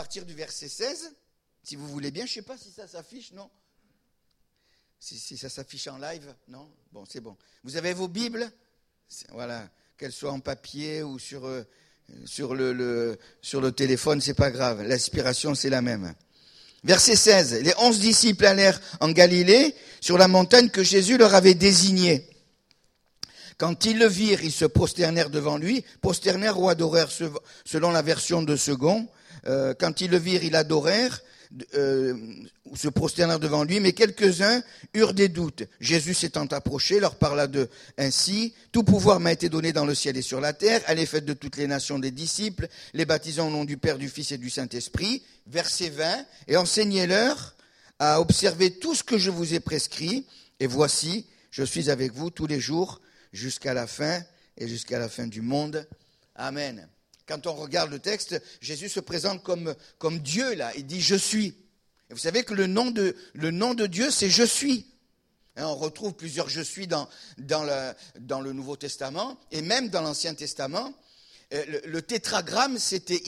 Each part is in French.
partir du verset 16, si vous voulez bien. Je ne sais pas si ça s'affiche, non ? Si ça s'affiche en live, non ? Bon, c'est bon. Vous avez vos Bibles ? Voilà, qu'elles soient en papier ou sur le téléphone, c'est pas grave. L'inspiration, c'est la même. Verset 16. Les 11 disciples allèrent en Galilée, sur la montagne que Jésus leur avait désignée. Quand ils le virent, ils se prosternèrent devant lui, prosternèrent ou adorèrent selon la version de second. Quand ils le virent, ils adorèrent, ou se prosternèrent devant lui, mais quelques-uns eurent des doutes. Jésus s'étant approché, leur parla ainsi: tout pouvoir m'a été donné dans le ciel et sur la terre. Allez, faites de toutes les nations des disciples, les baptisant au nom du Père, du Fils et du Saint-Esprit. Verset 20, et enseignez-leur à observer tout ce que je vous ai prescrit. Et voici, je suis avec vous tous les jours jusqu'à la fin et jusqu'à la fin du monde. Amen. Quand on regarde le texte, Jésus se présente comme Dieu, là. Il dit « Je suis ». Et vous savez que le nom de Dieu, c'est « Je suis ». On retrouve plusieurs « Je suis » dans le Nouveau Testament et même dans l'Ancien Testament. Le tétragramme, c'était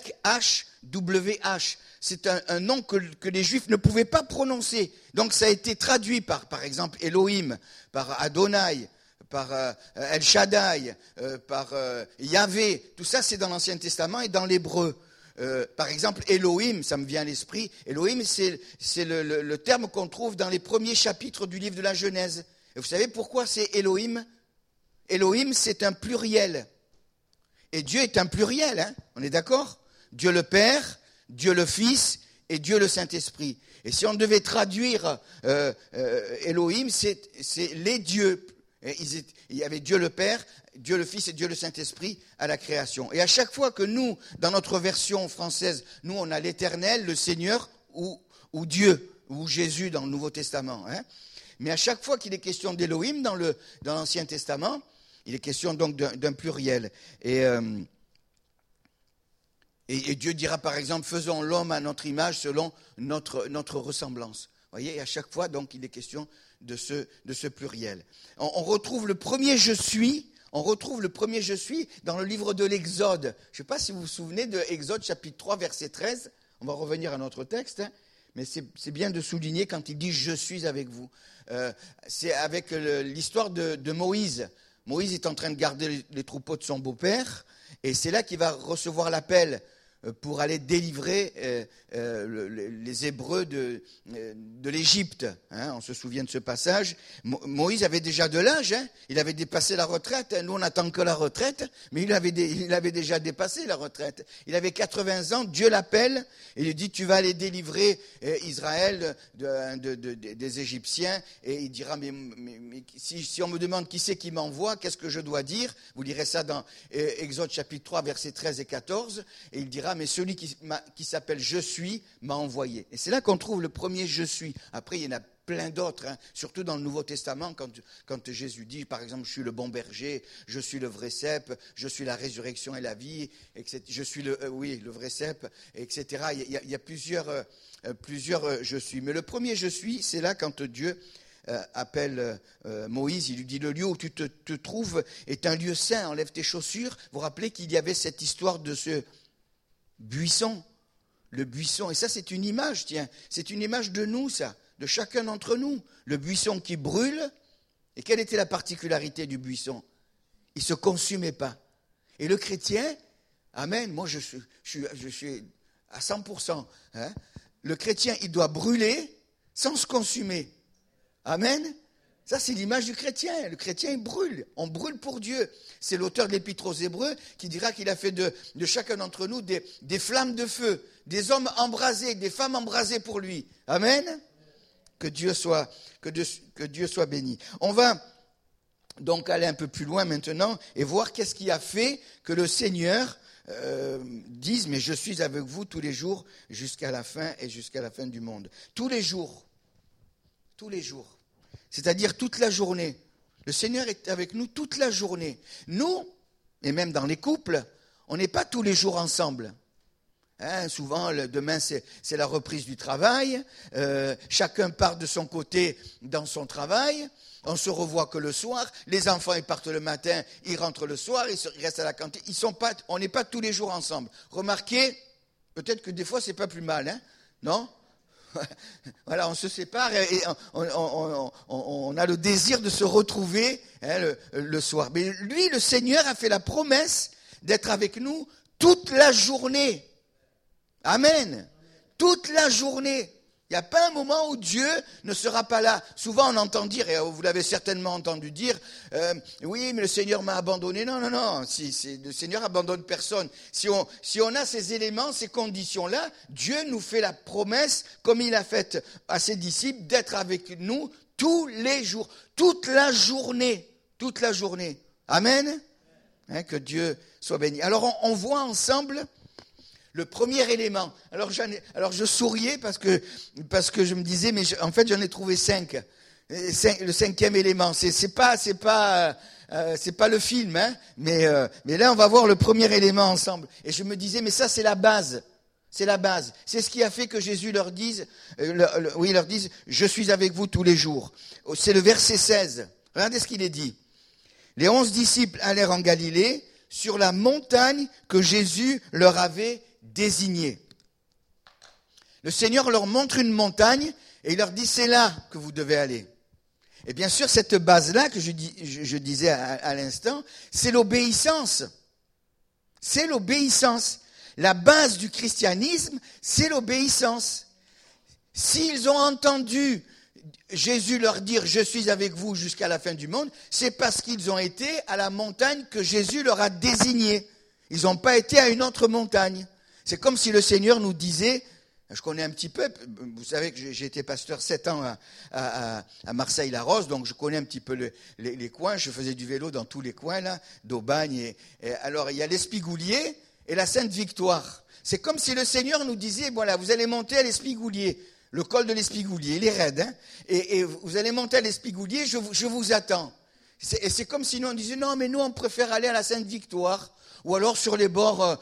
YHWH. C'est un nom que les Juifs ne pouvaient pas prononcer. Donc ça a été traduit par exemple, Elohim, par Adonai, par El Shaddai, par Yahvé. Tout ça, c'est dans l'Ancien Testament et dans l'hébreu. Par exemple, Elohim, ça me vient à l'esprit. Elohim, c'est le terme qu'on trouve dans les premiers chapitres du livre de la Genèse. Et vous savez pourquoi c'est Elohim ? Elohim, c'est un pluriel. Et Dieu est un pluriel, hein ? On est d'accord ? Dieu le Père, Dieu le Fils et Dieu le Saint-Esprit. Et si on devait traduire Elohim, c'est les dieux. Il y avait Dieu le Père, Dieu le Fils et Dieu le Saint-Esprit à la création. Et à chaque fois que nous, dans notre version française, nous on a l'Éternel, le Seigneur ou Dieu, ou Jésus dans le Nouveau Testament. Hein. Mais à chaque fois qu'il est question d'Elohim dans l'Ancien Testament, il est question donc d'un pluriel. Et Dieu dira par exemple, faisons l'homme à notre image selon notre ressemblance. Vous voyez, et à chaque fois donc il est question de ce pluriel. On retrouve le premier je suis dans le livre de l'Exode. Je ne sais pas si vous vous souvenez de Exode chapitre 3 verset 13. On va revenir à notre texte, hein, mais c'est bien de souligner quand il dit je suis avec vous. C'est avec l'histoire de Moïse. Moïse est en train de garder les troupeaux de son beau-père et c'est là qu'il va recevoir l'appel pour aller délivrer les Hébreux de l'Égypte. Hein, on se souvient de ce passage. Moïse avait déjà de l'âge, hein, il avait dépassé la retraite. Nous, on n'attend que la retraite, mais il avait déjà dépassé la retraite. Il avait 80 ans, Dieu l'appelle et lui dit « Tu vas aller délivrer Israël des Égyptiens. » Et il dira « Mais si on me demande qui c'est qui m'envoie, qu'est-ce que je dois dire ?» Vous lirez ça dans Exode chapitre 3, versets 13 et 14. Et il dira « Mais celui qui s'appelle Je suis m'a envoyé. » Et c'est là qu'on trouve le premier Je suis. Après, il y en a plein d'autres, hein, surtout dans le Nouveau Testament, quand Jésus dit, par exemple, je suis le bon berger, je suis le vrai cep, je suis la résurrection et la vie, etc. Je suis le vrai cep, etc. Il y a plusieurs je suis. Mais le premier Je suis, c'est là quand Dieu appelle Moïse, il lui dit, le lieu où tu te trouves est un lieu saint, enlève tes chaussures. Vous vous rappelez qu'il y avait cette histoire de ce buisson, le buisson, et ça c'est une image, c'est une image de nous, ça, de chacun d'entre nous. Le buisson qui brûle, et quelle était la particularité du buisson ? Il ne se consumait pas. Et le chrétien, amen, moi je suis à 100%, hein, le chrétien il doit brûler sans se consumer. Amen. Ça, c'est l'image du chrétien. Le chrétien, il brûle. On brûle pour Dieu. C'est l'auteur de l'Épître aux Hébreux qui dira qu'il a fait de chacun d'entre nous des flammes de feu, des hommes embrasés, des femmes embrasées pour lui. Amen. Que Dieu soit béni. On va donc aller un peu plus loin maintenant et voir qu'est-ce qui a fait que le Seigneur dise « Mais je suis avec vous tous les jours jusqu'à la fin et jusqu'à la fin du monde. » Tous les jours. C'est-à-dire toute la journée. Le Seigneur est avec nous toute la journée. Nous, et même dans les couples, on n'est pas tous les jours ensemble. Hein, souvent, demain, c'est la reprise du travail. Chacun part de son côté dans son travail. On se revoit que le soir. Les enfants, ils partent le matin, ils rentrent le soir, ils restent à la cantine. On n'est pas tous les jours ensemble. Remarquez, Peut-être que des fois, c'est pas plus mal, hein, non? Voilà, on se sépare et on a le désir de se retrouver, hein, le soir. Mais lui, le Seigneur, a fait la promesse d'être avec nous toute la journée. Amen. Toute la journée. Il n'y a pas un moment où Dieu ne sera pas là. Souvent on entend dire, et vous l'avez certainement entendu dire, oui, mais le Seigneur m'a abandonné. Non, non, non, le Seigneur abandonne personne. Si on a ces éléments, ces conditions-là, Dieu nous fait la promesse, comme il a fait à ses disciples, d'être avec nous tous les jours, toute la journée. Toute la journée. Amen. Hein, que Dieu soit béni. Alors on voit ensemble le premier élément. Alors je souriais parce que je me disais, mais en fait j'en ai trouvé 5. Le 5e élément, c'est pas le film, hein, mais là on va voir le premier élément ensemble. Et je me disais, mais ça c'est la base. C'est la base. C'est ce qui a fait que Jésus leur dise, je suis avec vous tous les jours. C'est le verset 16. Regardez ce qu'il est dit. Les 11 disciples allèrent en Galilée sur la montagne que Jésus leur avait désignée. Le Seigneur leur montre une montagne et il leur dit, c'est là que vous devez aller. Et bien sûr, cette base-là que je disais à l'instant, c'est l'obéissance. C'est l'obéissance. La base du christianisme, c'est l'obéissance. S'ils ont entendu Jésus leur dire « Je suis avec vous jusqu'à la fin du monde », c'est parce qu'ils ont été à la montagne que Jésus leur a désignée. Ils n'ont pas été à une autre montagne. C'est comme si le Seigneur nous disait, je connais un petit peu, vous savez que j'ai été pasteur 7 ans à Marseille-la-Rose, donc je connais un petit peu les coins, je faisais du vélo dans tous les coins là, d'Aubagne. Alors il y a l'Espigoulier et la Sainte-Victoire. C'est comme si le Seigneur nous disait, voilà, vous allez monter à l'Espigoulier. Le col de l'Espigoulier, il est raide, hein, et vous allez monter à l'Espigoulier, je vous attends. Et c'est comme si nous on disait, non, mais nous on préfère aller à la Sainte-Victoire, ou alors sur les bords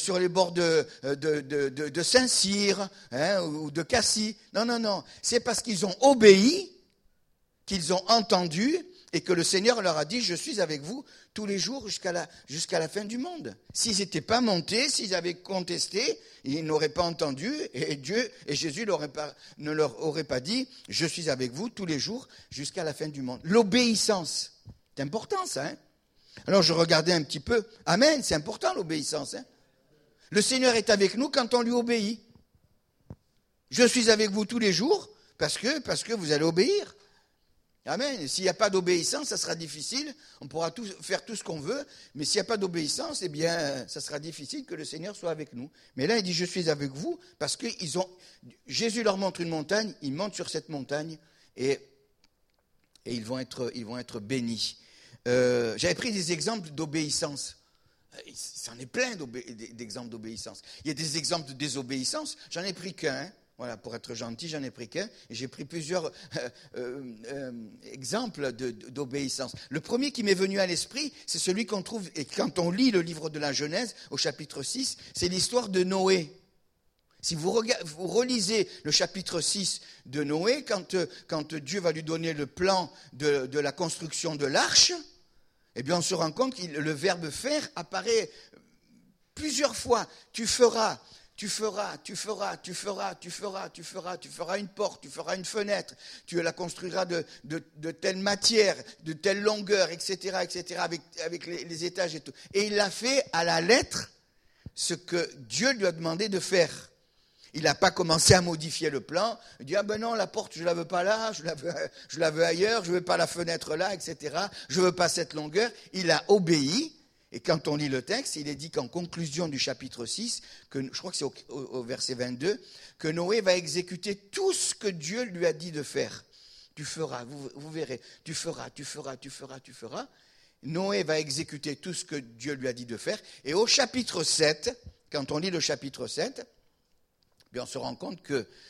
de Saint-Cyr, hein, ou de Cassis. Non, non, non, c'est parce qu'ils ont obéi, qu'ils ont entendu, et que le Seigneur leur a dit, je suis avec vous tous les jours jusqu'à la fin du monde. S'ils n'étaient pas montés, s'ils avaient contesté, ils n'auraient pas entendu, et Jésus ne leur aurait pas dit, je suis avec vous tous les jours jusqu'à la fin du monde. L'obéissance, c'est important ça. Hein. Alors je regardais un petit peu, amen, c'est important l'obéissance. Hein. Le Seigneur est avec nous quand on lui obéit. Je suis avec vous tous les jours parce que vous allez obéir. Amen. Et s'il n'y a pas d'obéissance, ça sera difficile. On pourra faire tout ce qu'on veut, mais s'il n'y a pas d'obéissance, eh bien, ça sera difficile que le Seigneur soit avec nous. Mais là, il dit, je suis avec vous, parce que Jésus leur montre une montagne, ils montent sur cette montagne, et ils vont être bénis. J'avais pris des exemples d'obéissance. C'en est plein d'exemples d'obéissance. Il y a des exemples de désobéissance, j'en ai pris qu'un. Hein. Voilà, pour être gentil, j'en ai pris qu'un, et j'ai pris plusieurs exemples d'obéissance. Le premier qui m'est venu à l'esprit, c'est celui qu'on trouve, et quand on lit le livre de la Genèse, au chapitre 6, c'est l'histoire de Noé. Si vous relisez le chapitre 6 de Noé, quand Dieu va lui donner le plan de la construction de l'arche, eh bien on se rend compte que le verbe faire apparaît plusieurs fois. Tu feras une porte, tu feras une fenêtre, tu la construiras de telle matière, de telle longueur, etc., avec les étages et tout. Et il a fait à la lettre ce que Dieu lui a demandé de faire. Il n'a pas commencé à modifier le plan. Il dit, ah ben non, la porte, je la veux pas là, je la veux ailleurs, je veux pas la fenêtre là, etc. Je veux pas cette longueur. Il a obéi. Et quand on lit le texte, il est dit qu'en conclusion du chapitre 6, je crois que c'est au verset 22, que Noé va exécuter tout ce que Dieu lui a dit de faire. Tu feras, vous verrez, tu feras. Noé va exécuter tout ce que Dieu lui a dit de faire. Et au chapitre 7, quand on lit le chapitre 7, bien on se rend compte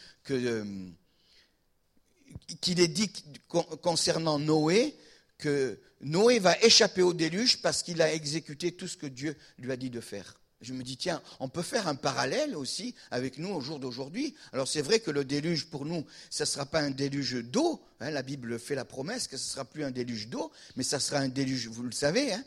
qu'il est dit concernant Noé, que Noé va échapper au déluge parce qu'il a exécuté tout ce que Dieu lui a dit de faire. Je me dis, tiens, on peut faire un parallèle aussi avec nous au jour d'aujourd'hui. Alors c'est vrai que le déluge pour nous, ça ne sera pas un déluge d'eau. Hein, la Bible fait la promesse que ce ne sera plus un déluge d'eau, mais ça sera un déluge, vous le savez. Hein,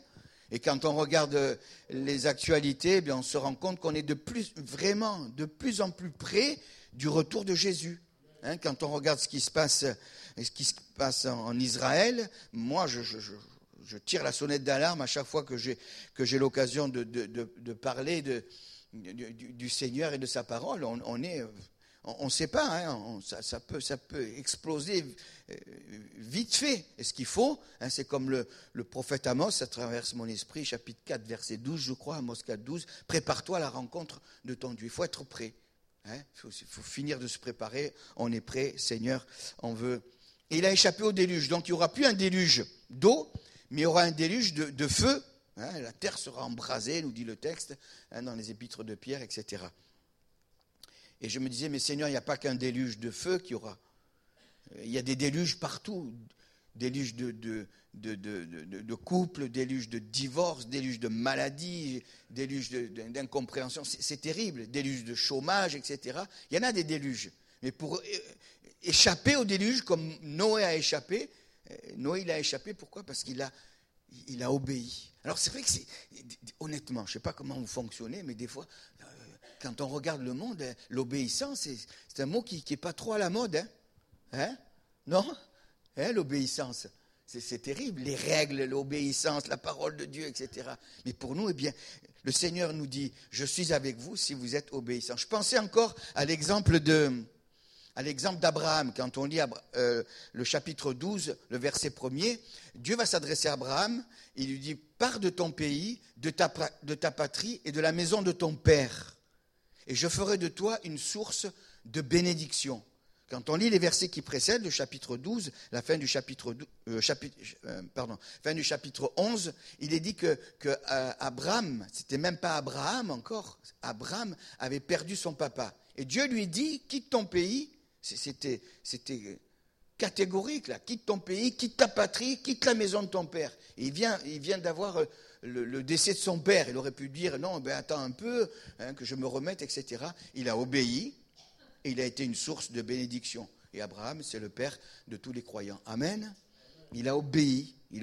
Et quand on regarde les actualités, eh bien, on se rend compte qu'on est de plus en plus près du retour de Jésus. Quand on regarde ce qui se passe en Israël, moi, je tire la sonnette d'alarme à chaque fois que j'ai l'occasion de parler du Seigneur et de sa parole. On ne sait pas, ça peut exploser vite fait. Et ce qu'il faut, c'est comme le prophète Amos, ça traverse mon esprit, chapitre 4, verset 12, je crois, Amos 4, 12, prépare-toi à la rencontre de ton Dieu. Il faut être prêt. Il faut finir de se préparer. On est prêt, Seigneur, on veut. Et il a échappé au déluge. Donc il n'y aura plus un déluge d'eau, mais il y aura un déluge de feu. La terre sera embrasée, nous dit le texte, dans les épîtres de Pierre, etc. Et je me disais, mais Seigneur, il n'y a pas qu'un déluge de feu qu'il y aura. Il y a des déluges partout. Déluge de couple, déluge de divorce, déluge de maladie, déluge d'incompréhension. C'est terrible. Déluge de chômage, etc. Il y en a des déluges. Mais pour échapper au déluge, comme Noé a échappé, il a échappé, pourquoi ? Parce qu'il a obéi. Alors c'est vrai que honnêtement, je ne sais pas comment vous fonctionnez, mais des fois, quand on regarde le monde, l'obéissance, c'est un mot qui n'est pas trop à la mode. Non ? L'obéissance. C'est terrible, les règles, l'obéissance, la parole de Dieu, etc. Mais pour nous, eh bien, le Seigneur nous dit, je suis avec vous si vous êtes obéissants. Je pensais encore à l'exemple d'Abraham. Quand on lit le chapitre 12, le verset 1er, Dieu va s'adresser à Abraham, il lui dit, pars de ton pays, de ta patrie et de la maison de ton père, et je ferai de toi une source de bénédiction. Quand on lit les versets qui précèdent, le chapitre 12, la fin du chapitre 11, il est dit que Abraham, c'était même pas Abraham encore, Abraham avait perdu son papa. Et Dieu lui dit, quitte ton pays, c'était catégorique là, quitte ton pays, quitte ta patrie, quitte la maison de ton père. Et il vient d'avoir le décès de son père. Il aurait pu dire, non, attends un peu, que je me remette, etc. Il a obéi. Et il a été une source de bénédiction. Et Abraham, c'est le père de tous les croyants. Amen. Il a obéi. Il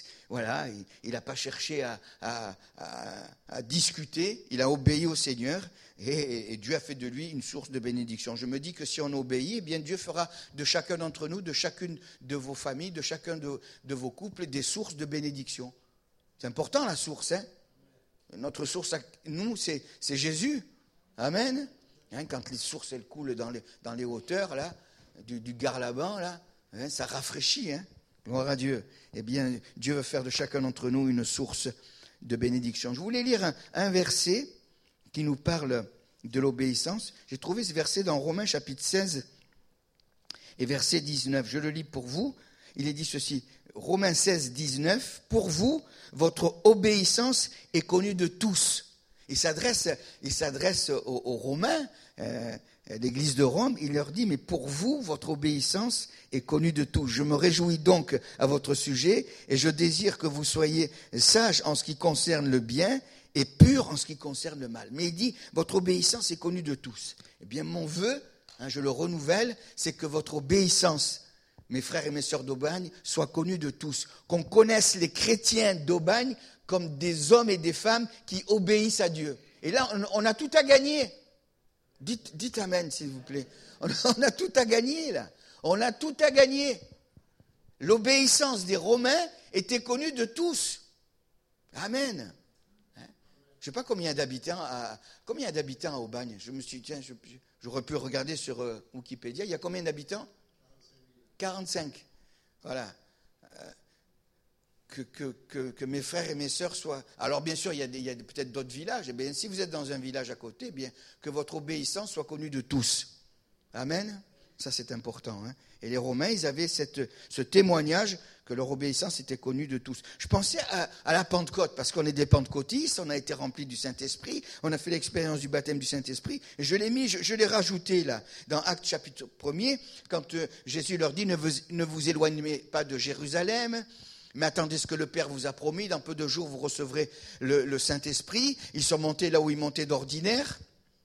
n'a pas cherché à discuter. Il a obéi au Seigneur. Et Dieu a fait de lui une source de bénédiction. Je me dis que si on obéit, eh bien Dieu fera de chacun d'entre nous, de chacune de vos familles, de chacun de vos couples, des sources de bénédiction. C'est important la source. Notre source, nous, c'est Jésus. Amen. Quand les sources elles coulent dans les hauteurs là, du Garlaban là, ça rafraîchit. Gloire à Dieu. Eh bien, Dieu veut faire de chacun d'entre nous une source de bénédiction. Je voulais lire un verset qui nous parle de l'obéissance. J'ai trouvé ce verset dans Romains chapitre 16 et verset 19. Je le lis pour vous. Il est dit ceci. Romains 16, 19. Pour vous, votre obéissance est connue de tous. Il s'adresse aux Romains, à l'église de Rome, il leur dit, mais pour vous, votre obéissance est connue de tous. Je me réjouis donc à votre sujet et je désire que vous soyez sages en ce qui concerne le bien et purs en ce qui concerne le mal. Mais il dit, votre obéissance est connue de tous. Eh bien, mon vœu, je le renouvelle, c'est que votre obéissance, mes frères et mes sœurs d'Aubagne, soit connue de tous. Qu'on connaisse les chrétiens d'Aubagne comme des hommes et des femmes qui obéissent à Dieu. Et là, on a tout à gagner. Dites amen, s'il vous plaît. On a tout à gagner, là. On a tout à gagner. L'obéissance des Romains était connue de tous. Amen. Je ne sais pas combien d'habitants à Aubagne. Je me suis dit, tiens, j'aurais pu regarder sur Wikipédia. Il y a combien d'habitants ? 45. Voilà. Que mes frères et mes sœurs soient... Alors bien sûr, il y a peut-être d'autres villages. Eh bien, si vous êtes dans un village à côté, eh bien, que votre obéissance soit connue de tous. Amen. Ça, c'est important. Et les Romains, ils avaient ce témoignage que leur obéissance était connue de tous. Je pensais à la Pentecôte, parce qu'on est des pentecôtistes, on a été remplis du Saint-Esprit, on a fait l'expérience du baptême du Saint-Esprit, et je l'ai rajouté là, dans Actes chapitre 1er, quand Jésus leur dit, ne vous éloignez pas de Jérusalem, mais attendez ce que le Père vous a promis, dans peu de jours vous recevrez le Saint-Esprit. Ils sont montés là où ils montaient d'ordinaire.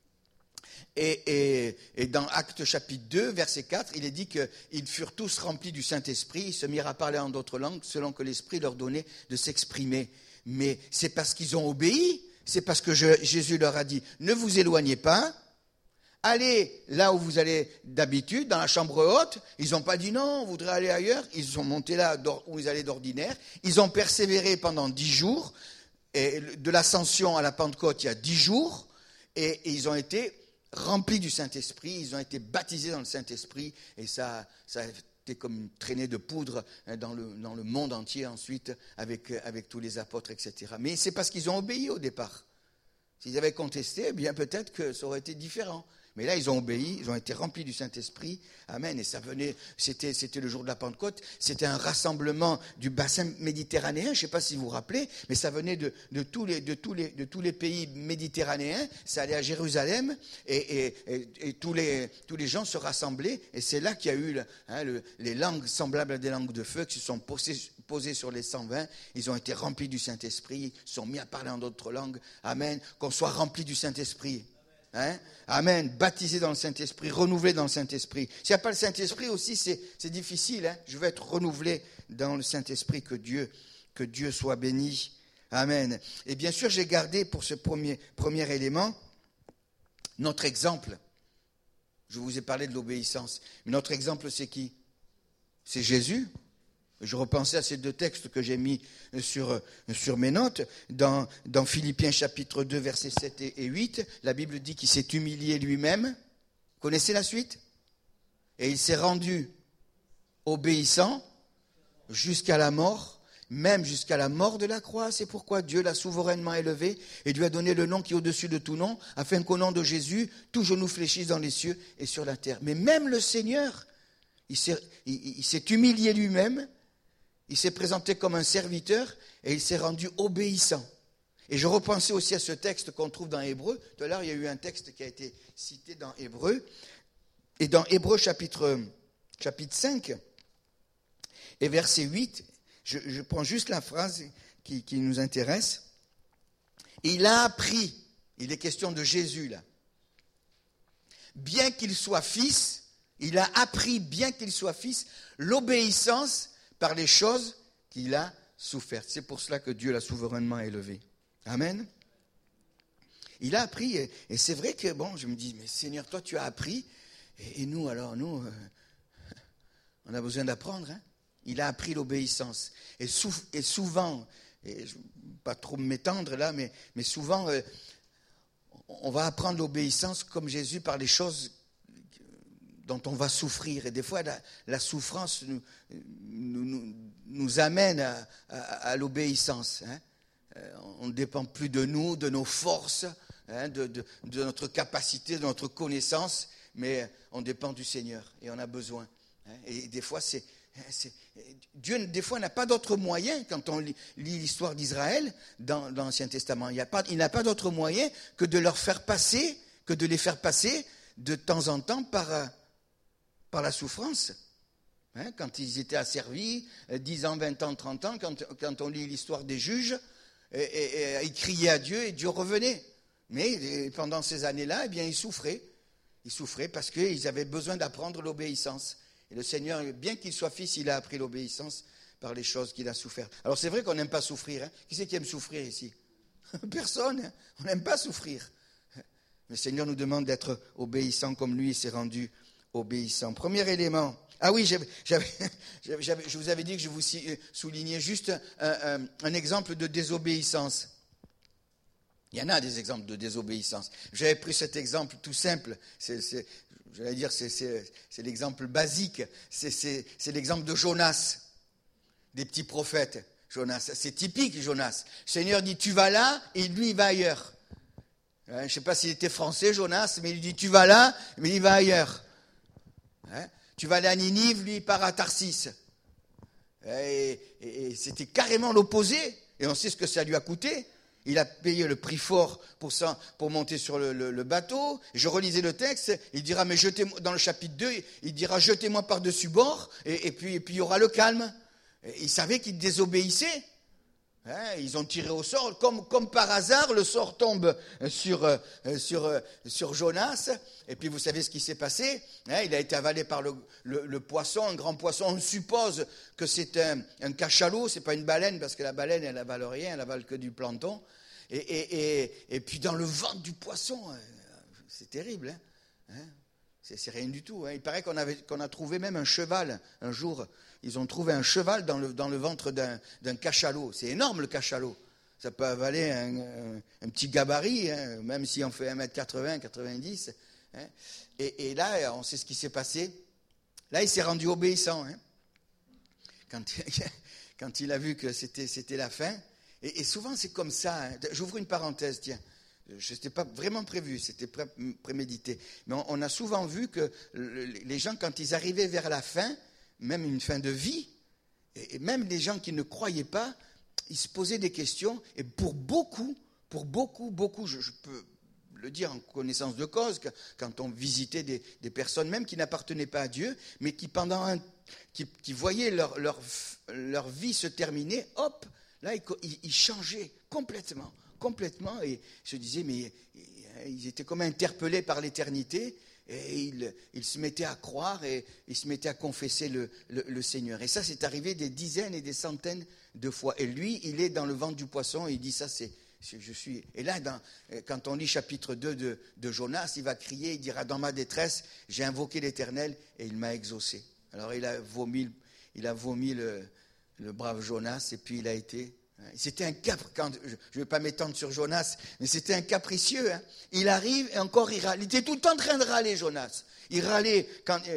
Et dans Actes chapitre 2, verset 4, il est dit qu'ils furent tous remplis du Saint-Esprit, ils se mirent à parler en d'autres langues selon que l'Esprit leur donnait de s'exprimer. Mais c'est parce qu'ils ont obéi, c'est parce que Jésus leur a dit, ne vous éloignez pas, allez là où vous allez d'habitude, dans la chambre haute. Ils n'ont pas dit non, on voudrait aller ailleurs. Ils sont montés là où ils allaient d'ordinaire. Ils ont persévéré pendant 10 jours. Et de l'ascension à la Pentecôte, il y a 10 jours. Et ils ont été remplis du Saint-Esprit. Ils ont été baptisés dans le Saint-Esprit. Et ça a été comme une traînée de poudre dans le monde entier ensuite, avec tous les apôtres, etc. Mais c'est parce qu'ils ont obéi au départ. S'ils avaient contesté, eh bien peut-être que ça aurait été différent. Mais là, ils ont obéi, ils ont été remplis du Saint-Esprit. Amen. Et ça venait, c'était le jour de la Pentecôte. C'était un rassemblement du bassin méditerranéen. Je ne sais pas si vous vous rappelez, mais ça venait de tous les pays méditerranéens. Ça allait à Jérusalem et tous les gens se rassemblaient. Et c'est là qu'il y a eu les langues semblables à des langues de feu qui se sont posées sur les 120. Ils ont été remplis du Saint-Esprit. Ils se sont mis à parler en d'autres langues. Amen. Qu'on soit remplis du Saint-Esprit. Hein? Amen. Baptisé dans le Saint-Esprit, renouvelé dans le Saint-Esprit. S'il n'y a pas le Saint-Esprit aussi, c'est difficile. Hein? Je veux être renouvelé dans le Saint-Esprit. Que Dieu soit béni. Amen. Et bien sûr, j'ai gardé pour ce premier élément notre exemple. Je vous ai parlé de l'obéissance. Mais notre exemple, c'est qui? C'est Jésus. Je repensais à ces 2 textes que j'ai mis sur mes notes. Dans Philippiens chapitre 2, versets 7 et 8, la Bible dit qu'il s'est humilié lui-même. Vous connaissez la suite? Et il s'est rendu obéissant jusqu'à la mort, même jusqu'à la mort de la croix. C'est pourquoi Dieu l'a souverainement élevé et lui a donné le nom qui est au-dessus de tout nom, afin qu'au nom de Jésus, tout genou fléchisse dans les cieux et sur la terre. Mais même le Seigneur, il s'est humilié lui-même. Il s'est présenté comme un serviteur et il s'est rendu obéissant. Et je repensais aussi à ce texte qu'on trouve dans Hébreu. Tout à l'heure, il y a eu un texte qui a été cité dans Hébreu. Et dans Hébreu chapitre 5 et verset 8, je prends juste la phrase qui nous intéresse. Il a appris, il est question de Jésus là, bien qu'il soit fils, il a appris, bien qu'il soit fils, l'obéissance par les choses qu'il a souffertes. C'est pour cela que Dieu l'a souverainement élevé. Amen. Il a appris, et c'est vrai que, je me dis, mais Seigneur, toi tu as appris, et nous, on a besoin d'apprendre. Hein? Il a appris l'obéissance. Et souvent, et je ne vais pas trop m'étendre là, mais souvent, on va apprendre l'obéissance comme Jésus par les choses dont on va souffrir. Et des fois, la souffrance nous amène à l'obéissance. Hein. On ne dépend plus de nous, de nos forces, hein, de notre capacité, de notre connaissance, mais on dépend du Seigneur et on a besoin. Hein. Et des fois, Dieu des fois n'a pas d'autre moyen, quand on lit l'histoire d'Israël dans l'Ancien Testament, il n'a pas d'autre moyen que de les faire passer de temps en temps par la souffrance. Hein, quand ils étaient asservis, 10 ans, 20 ans, 30 ans, quand on lit l'histoire des juges, et ils criaient à Dieu et Dieu revenait. Mais pendant ces années-là, eh bien, ils souffraient. Ils souffraient parce qu'ils avaient besoin d'apprendre l'obéissance. Et le Seigneur, bien qu'il soit fils, il a appris l'obéissance par les choses qu'il a souffert. Alors c'est vrai qu'on n'aime pas souffrir. Hein. Qui c'est qui aime souffrir ici? Personne. Hein. On n'aime pas souffrir. Le Seigneur nous demande d'être obéissants comme lui s'est rendu obéissant. Premier élément. Ah oui, je vous avais dit que je vous soulignais juste un exemple de désobéissance. Il y en a des exemples de désobéissance. J'avais pris cet exemple tout simple. C'est l'exemple basique. C'est l'exemple de Jonas, des petits prophètes. Jonas, c'est typique Jonas. Le Seigneur dit tu vas là et lui il va ailleurs. Je ne sais pas s'il était français Jonas, mais il dit tu vas là, mais il va ailleurs. Hein? Tu vas aller à Ninive, lui il part à Tarsis. Et c'était carrément l'opposé. Et on sait ce que ça lui a coûté. Il a payé le prix fort pour monter sur le bateau. Je relisais le texte, il dira, mais dans le chapitre 2, il dira, jetez-moi par-dessus bord, et puis il y aura le calme. Et il savait qu'il désobéissait. Ils ont tiré au sort, comme par hasard, le sort tombe sur Jonas. Et puis vous savez ce qui s'est passé. Il a été avalé par le poisson, un grand poisson. On suppose que c'est un cachalot, c'est pas une baleine, parce que la baleine, elle avale rien, elle avale que du plancton. Et puis dans le ventre du poisson, c'est terrible. C'est rien du tout. Il paraît qu'on a trouvé même un cheval un jour. Ils ont trouvé un cheval dans le ventre d'un cachalot. C'est énorme, le cachalot. Ça peut avaler un petit gabarit, même si on fait 1m80, 90. Et là, on sait ce qui s'est passé. Là, il s'est rendu obéissant. Quand il a vu que c'était la fin. Et souvent, c'est comme ça. J'ouvre une parenthèse, tiens. Ce n'était pas vraiment prévu, c'était prémédité. Mais on a souvent vu que les gens, quand ils arrivaient vers la fin, même une fin de vie, et même les gens qui ne croyaient pas, ils se posaient des questions. Et pour beaucoup, je peux le dire en connaissance de cause, quand on visitait des personnes même qui n'appartenaient pas à Dieu, mais qui qui voyaient leur vie se terminer, hop, là ils changeaient complètement, et se disaient, mais ils étaient comme interpellés par l'éternité, et ils se mettaient à croire, et ils se mettaient à confesser le Seigneur. Et ça, c'est arrivé des dizaines et des centaines de fois. Et lui, il est dans le ventre du poisson, et il dit, ça c'est... Et là, quand on lit chapitre 2 de Jonas, il va crier, il dira, dans ma détresse, j'ai invoqué l'Éternel, et il m'a exaucé. Alors il a vomi le brave Jonas, et puis il a été... C'était un je ne vais pas m'étendre sur Jonas, mais c'était un capricieux. Il arrive et encore il râle. Il était tout le temps en train de râler, Jonas. Il râlait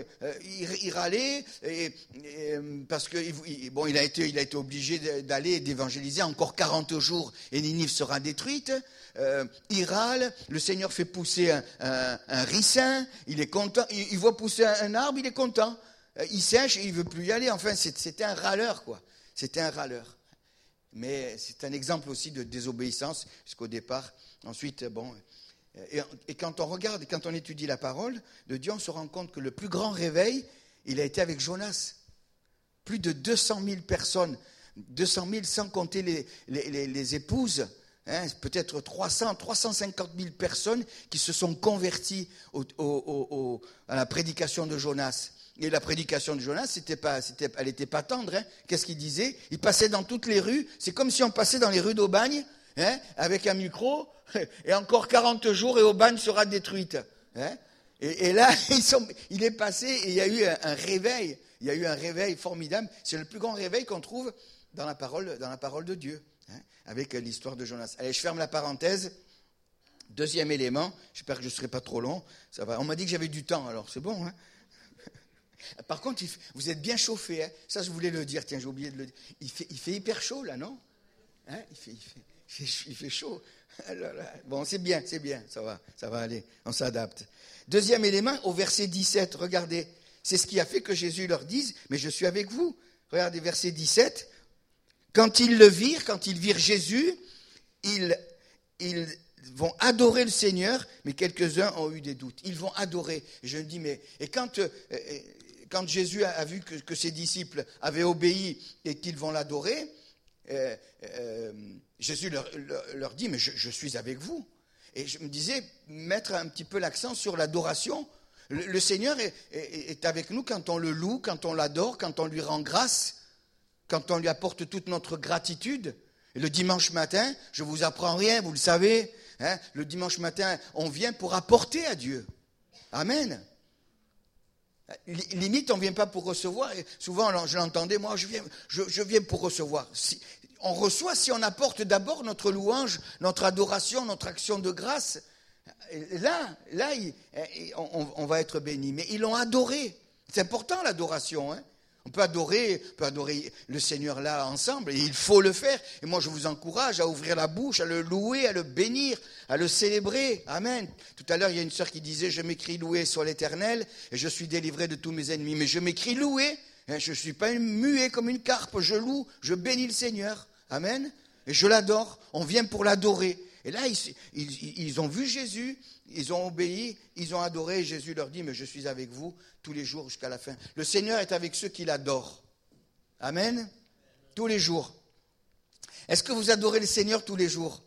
parce que il a été obligé d'aller d'évangéliser encore 40 jours et Ninive sera détruite. Il râle, le Seigneur fait pousser un ricin, il est content. Il voit pousser un arbre, il est content. Il sèche et il veut plus y aller. Enfin, c'était un râleur, quoi. C'était un râleur. Mais c'est un exemple aussi de désobéissance jusqu'au départ. Ensuite, et quand on regarde, quand on étudie la parole de Dieu, on se rend compte que le plus grand réveil, il a été avec Jonas. Plus de 200 000 personnes, 200 000 sans compter les épouses, peut-être 350 000 personnes qui se sont converties à la prédication de Jonas. Et la prédication de Jonas, elle n'était pas tendre. Qu'est-ce qu'il disait? Il passait dans toutes les rues. C'est comme si on passait dans les rues d'Aubagne, avec un micro, et encore 40 jours et Aubagne sera détruite. Et là, il est passé et il y a eu un réveil. Il y a eu un réveil formidable. C'est le plus grand réveil qu'on trouve dans la parole de Dieu, avec l'histoire de Jonas. Allez, je ferme la parenthèse. Deuxième élément, j'espère que je ne serai pas trop long. Ça va. On m'a dit que j'avais du temps, alors c'est bon. Par contre, vous êtes bien chauffé. Ça, je voulais le dire. Tiens, j'ai oublié de le dire. Il fait hyper chaud, là, non? Il fait chaud. Bon, c'est bien. Ça va aller. On s'adapte. Deuxième élément, au verset 17. Regardez. C'est ce qui a fait que Jésus leur dise, mais je suis avec vous. Regardez, verset 17. Quand ils virent Jésus, ils vont adorer le Seigneur, mais quelques-uns ont eu des doutes. Ils vont adorer. Et je me dis, et quand Jésus a vu que ses disciples avaient obéi et qu'ils vont l'adorer, Jésus leur dit, mais je suis avec vous. Et je me disais, mettre un petit peu l'accent sur l'adoration. Le Seigneur est avec nous quand on le loue, quand on l'adore, quand on lui rend grâce, quand on lui apporte toute notre gratitude. Et le dimanche matin, je ne vous apprends rien, vous le savez, le dimanche matin, on vient pour apporter à Dieu. Amen. Limite, on ne vient pas pour recevoir. Et souvent, je l'entendais, moi, je viens pour recevoir. On reçoit si on apporte d'abord notre louange, notre adoration, notre action de grâce. Là, on va être béni. Mais ils l'ont adoré. C'est important, l'adoration. On peut adorer le Seigneur là ensemble, et il faut le faire. Et moi, je vous encourage à ouvrir la bouche, à le louer, à le bénir, à le célébrer. Amen. Tout à l'heure, il y a une sœur qui disait, je m'écris loué soit l'Éternel, et je suis délivré de tous mes ennemis. Mais je m'écris loué. Je ne suis pas muet comme une carpe. Je loue, je bénis le Seigneur. Amen. Et je l'adore. On vient pour l'adorer. Et là, ils ont vu Jésus, ils ont obéi, ils ont adoré. Et Jésus leur dit, mais je suis avec vous tous les jours jusqu'à la fin. Le Seigneur est avec ceux qui l'adorent. Amen. Tous les jours. Est-ce que vous adorez le Seigneur tous les jours?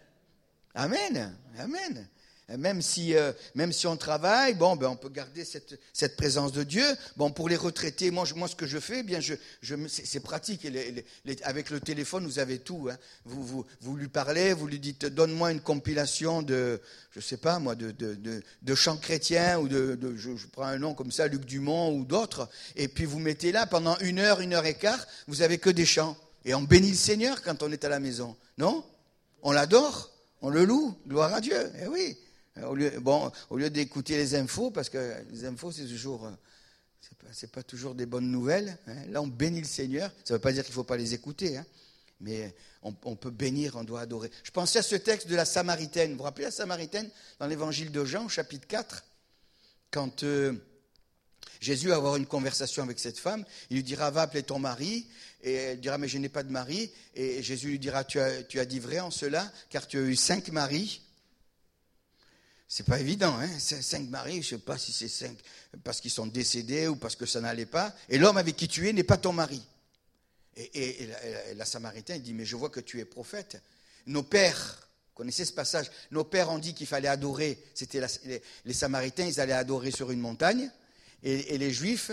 Amen. Amen. Même si on travaille, bon, ben on peut garder cette présence de Dieu. Bon, pour les retraités, moi ce que je fais, eh bien c'est pratique. Avec le téléphone, vous avez tout. Hein. Vous lui parlez, vous lui dites, donne-moi une compilation de, je sais pas moi, de chants chrétiens ou je prends un nom comme ça, Luc Dumont ou d'autres. Et puis vous mettez là pendant 1 heure et quart, vous avez que des chants. Et on bénit le Seigneur quand on est à la maison, non? On l'adore, on le loue, gloire à Dieu. Eh oui. Au lieu d'écouter les infos, parce que les infos, c'est pas toujours des bonnes nouvelles. Hein. Là, on bénit le Seigneur. Ça ne veut pas dire qu'il ne faut pas les écouter, hein. Mais on peut bénir, on doit adorer. Je pensais à ce texte de la Samaritaine. Vous vous rappelez la Samaritaine dans l'évangile de Jean, chapitre 4, quand Jésus va avoir une conversation avec cette femme, il lui dira, va appeler ton mari, et elle dira, mais je n'ai pas de mari. Et Jésus lui dira, tu as dit vrai en cela, car tu as eu 5 maris. C'est pas évident, hein. 5 maris, je ne sais pas si c'est 5 parce qu'ils sont décédés ou parce que ça n'allait pas. Et l'homme avec qui tu es n'est pas ton mari. Et la Samaritaine dit, mais je vois que tu es prophète. Nos pères, vous connaissez ce passage, nos pères ont dit qu'il fallait adorer, c'était les Samaritains, ils allaient adorer sur une montagne. Et les Juifs,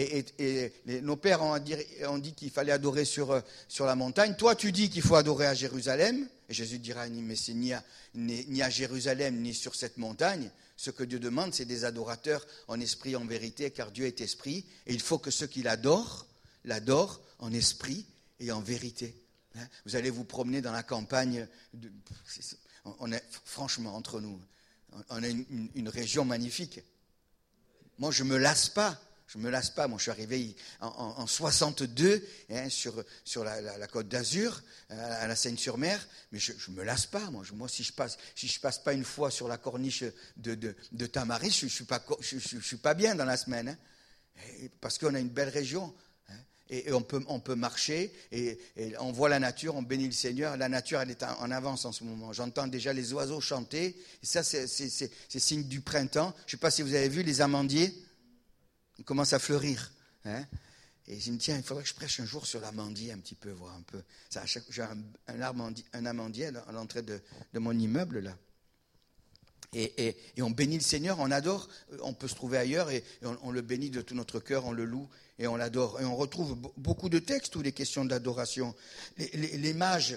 nos pères ont dit qu'il fallait adorer sur la montagne. Toi, tu dis qu'il faut adorer à Jérusalem. Et Jésus dira, mais c'est ni à Jérusalem, ni sur cette montagne. Ce que Dieu demande, c'est des adorateurs en esprit, en vérité, car Dieu est esprit. Et il faut que ceux qui l'adorent en esprit et en vérité. Vous allez vous promener dans la campagne. On est, franchement, entre nous, on a une région magnifique. Moi, je me lasse pas. Moi, je suis arrivé en 62 hein, sur la côte d'Azur, à la Seine-sur-Mer, mais je me lasse pas. Moi, si je passe pas une fois sur la corniche de Tamaris, je suis pas bien dans la semaine, hein, parce qu'on a une belle région. Hein, et on peut marcher et on voit la nature, on bénit le Seigneur. La nature, elle est en avance en ce moment. J'entends déjà les oiseaux chanter. Et ça, c'est signe du printemps. Je ne sais pas si vous avez vu les amandiers. Ils commencent à fleurir. Hein. Et je me dis, tiens, il faudrait que je prêche un jour sur l'amandier, un petit peu, voir un peu. J'ai un amandier à l'entrée de mon immeuble, là. Et on bénit le Seigneur, on adore. On peut se trouver ailleurs et on le bénit de tout notre cœur, on le loue et on l'adore. Et on retrouve beaucoup de textes où les questions de l'adoration. Les mages,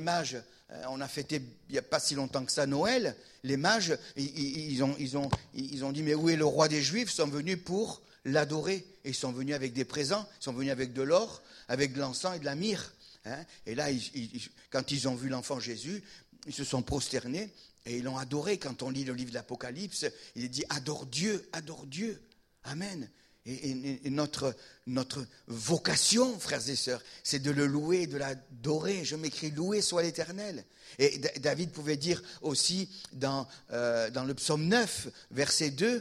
on a fêté il n'y a pas si longtemps que ça Noël. Les mages, ils ont dit, mais où est le roi des Juifs? Ils sont venus pour l'adorer. Et ils sont venus avec des présents, ils sont venus avec de l'or, avec de l'encens et de la myrrhe. Hein. Et là, quand ils ont vu l'enfant Jésus, ils se sont prosternés et ils l'ont adoré. Quand on lit le livre de l'Apocalypse, il est dit, adore Dieu. Amen. Et notre vocation, frères et sœurs, c'est de le louer, de l'adorer. Je m'écris, loué soit l'Éternel. Et David pouvait dire aussi dans le psaume 9, verset 2,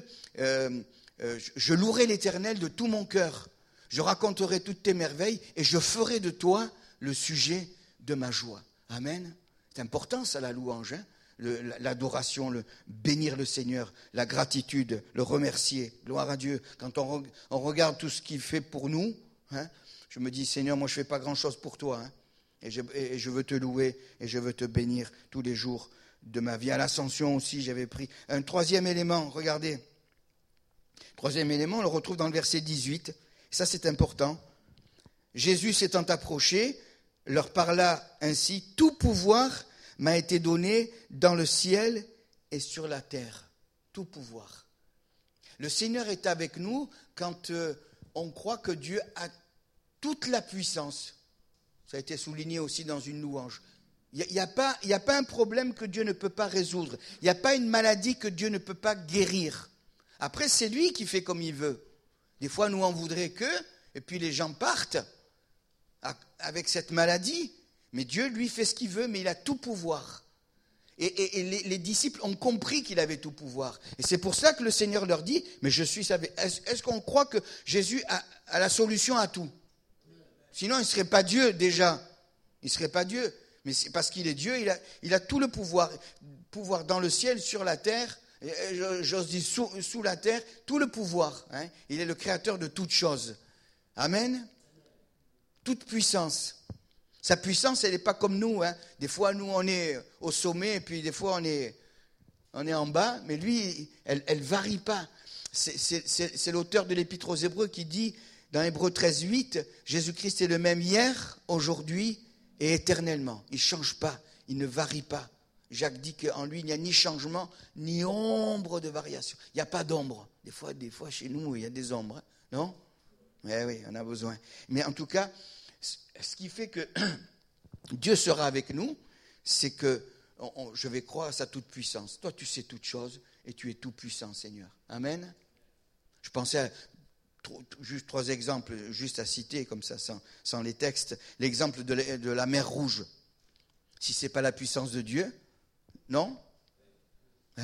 je louerai l'Éternel de tout mon cœur. Je raconterai toutes tes merveilles et je ferai de toi le sujet de ma joie. Amen. C'est important ça, la louange, hein. L'adoration, le bénir le Seigneur, la gratitude, le remercier, gloire à Dieu. Quand on regarde tout ce qu'il fait pour nous, hein, je me dis, Seigneur, moi je ne fais pas grand-chose pour toi, hein, et je veux te louer et je veux te bénir tous les jours de ma vie. À l'Ascension aussi, j'avais pris un 3e élément, regardez. 3e élément, on le retrouve dans le verset 18, ça c'est important. Jésus s'étant approché, leur parla ainsi, tout pouvoir m'a été donné dans le ciel et sur la terre. Tout pouvoir. Le Seigneur est avec nous quand on croit que Dieu a toute la puissance. Ça a été souligné aussi dans une louange. Il n'y a pas un problème que Dieu ne peut pas résoudre. Il n'y a pas une maladie que Dieu ne peut pas guérir. Après, c'est lui qui fait comme il veut. Des fois, nous en voudrions que, et puis les gens partent avec cette maladie. Mais Dieu, lui, fait ce qu'il veut, mais il a tout pouvoir. Et les disciples ont compris qu'il avait tout pouvoir. Et c'est pour ça que le Seigneur leur dit, mais je suis avec... Est-ce qu'on croit que Jésus a la solution à tout? Sinon, il ne serait pas Dieu déjà. Il ne serait pas Dieu. Mais c'est parce qu'il est Dieu, il a tout le pouvoir. Pouvoir dans le ciel, sur la terre, j'ose dire sous la terre, tout le pouvoir. Hein. Il est le créateur de toutes choses. Amen. Toute puissance. Sa puissance, elle n'est pas comme nous. Hein. Des fois, nous, on est au sommet, et puis des fois, on est en bas. Mais lui, elle ne varie pas. C'est l'auteur de l'Épître aux Hébreux qui dit, dans Hébreux 13, 8, Jésus-Christ est le même hier, aujourd'hui et éternellement. Il ne change pas, il ne varie pas. Jacques dit qu'en lui, il n'y a ni changement, ni ombre de variation. Il n'y a pas d'ombre. Des fois, chez nous, il y a des ombres. Hein. Non ? Oui, on a besoin. Mais en tout cas, ce qui fait que Dieu sera avec nous, c'est que je vais croire à sa toute puissance. Toi, tu sais toutes choses et tu es tout puissant, Seigneur. Amen. Je pensais à juste 3 exemples, juste à citer comme ça, sans les textes. L'exemple de la mer Rouge. Si ce n'est pas la puissance de Dieu, non ? Hein ?